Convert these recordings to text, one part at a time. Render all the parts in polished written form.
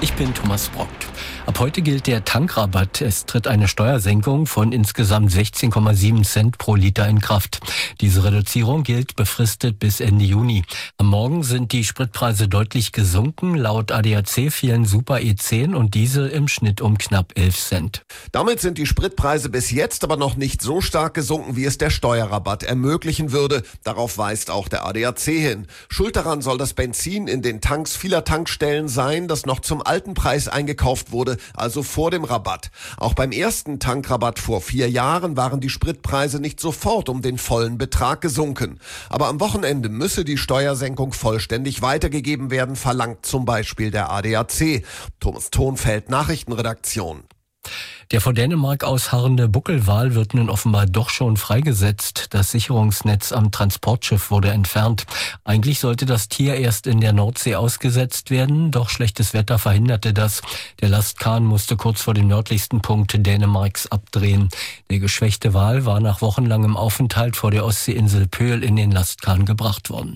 Ich bin Thomas Brockt. Ab heute gilt der Tankrabatt. Es tritt eine Steuersenkung von insgesamt 16,7 Cent pro Liter in Kraft. Diese Reduzierung gilt befristet bis Ende Juni. Am Morgen sind die Spritpreise deutlich gesunken. Laut ADAC fielen Super E10 und Diesel im Schnitt um knapp 11 Cent. Damit sind die Spritpreise bis jetzt aber noch nicht so stark gesunken, wie es der Steuerrabatt ermöglichen würde. Darauf weist auch der ADAC hin. Schuld daran soll das Benzin in den Tanks vieler Tankstellen sein, das noch zum alten Preis eingekauft wurde, also vor dem Rabatt. Auch beim ersten Tankrabatt vor 4 Jahren waren die Spritpreise nicht sofort um den vollen Betrag gesunken. Aber am Wochenende müsse die Steuersenkung vollständig weitergegeben werden, verlangt zum Beispiel der ADAC. Thomas Thonfeld, Nachrichtenredaktion. Der vor Dänemark ausharrende Buckelwal wird nun offenbar doch schon freigesetzt. Das Sicherungsnetz am Transportschiff wurde entfernt. Eigentlich sollte das Tier erst in der Nordsee ausgesetzt werden, doch schlechtes Wetter verhinderte das. Der Lastkahn musste kurz vor dem nördlichsten Punkt Dänemarks abdrehen. Der geschwächte Wal war nach wochenlangem Aufenthalt vor der Ostseeinsel Pöhl in den Lastkahn gebracht worden.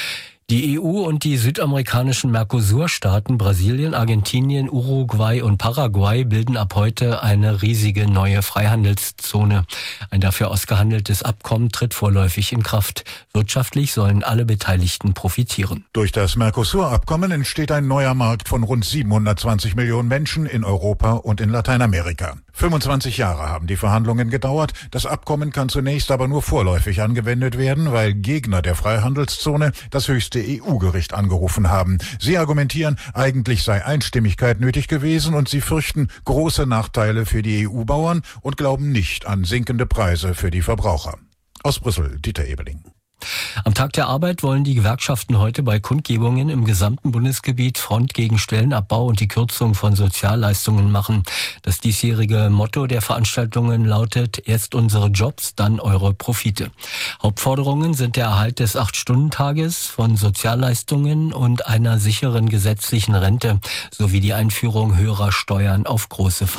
Die EU und die südamerikanischen Mercosur-Staaten Brasilien, Argentinien, Uruguay und Paraguay bilden ab heute eine riesige neue Freihandelszone. Ein dafür ausgehandeltes Abkommen tritt vorläufig in Kraft. Wirtschaftlich sollen alle Beteiligten profitieren. Durch das Mercosur-Abkommen entsteht ein neuer Markt von rund 720 Millionen Menschen in Europa und in Lateinamerika. 25 Jahre haben die Verhandlungen gedauert. Das Abkommen kann zunächst aber nur vorläufig angewendet werden, weil Gegner der Freihandelszone das höchste EU-Gericht angerufen haben. Sie argumentieren, eigentlich sei Einstimmigkeit nötig gewesen und sie fürchten große Nachteile für die EU-Bauern und glauben nicht an sinkende Preise für die Verbraucher. Aus Brüssel, Dieter Ebeling. Am Tag der Arbeit wollen die Gewerkschaften heute bei Kundgebungen im gesamten Bundesgebiet Front gegen Stellenabbau und die Kürzung von Sozialleistungen machen. Das diesjährige Motto der Veranstaltungen lautet: Erst unsere Jobs, dann eure Profite. Hauptforderungen sind der Erhalt des 8-Stunden-Tages, von Sozialleistungen und einer sicheren gesetzlichen Rente sowie die Einführung höherer Steuern auf große